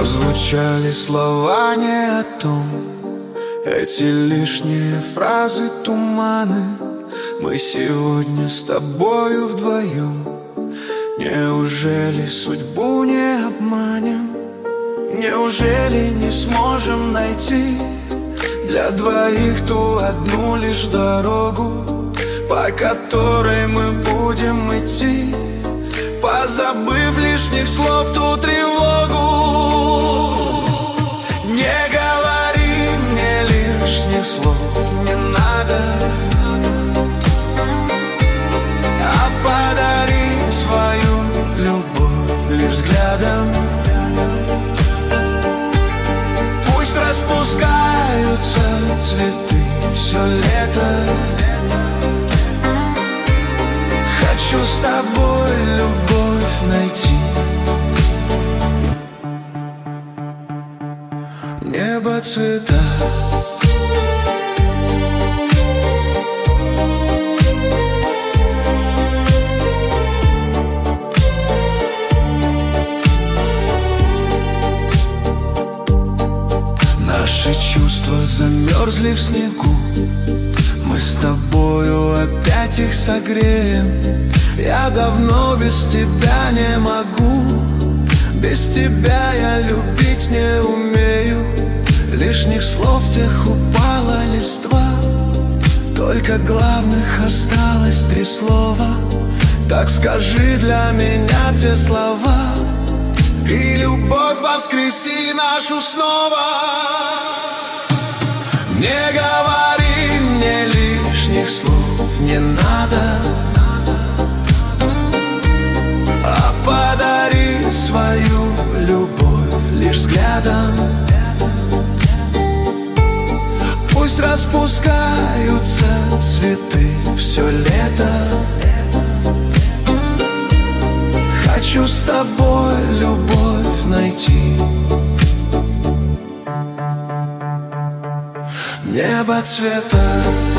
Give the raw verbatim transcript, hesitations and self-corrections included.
Прозвучали слова не о том, эти лишние фразы туманы. Мы сегодня с тобою вдвоем. Неужели судьбу не обманем? Неужели не сможем найти для двоих ту одну лишь дорогу, по которой мы будем идти, позабыв лишних слов ту тревогу? Не говори мне лишних слов, не надо, а подари свою любовь лишь взглядом. Пусть распускаются цветы все лето. Хочу с тобой любовь найти. Небо цвета. Наши чувства замерзли в снегу. Мы с тобою опять их согреем. Я давно без тебя не могу. Без тебя я любить не умею. Лишних слов тех упала листва. Только главных осталось три слова. Так скажи для меня те слова, и любовь воскреси нашу снова. Не говори мне лишних слов, не надо, а подари свою любовь лишь взглядом. Пусть распускаются цветы все лето. Хочу с тобой любовь найти. Небо цвета.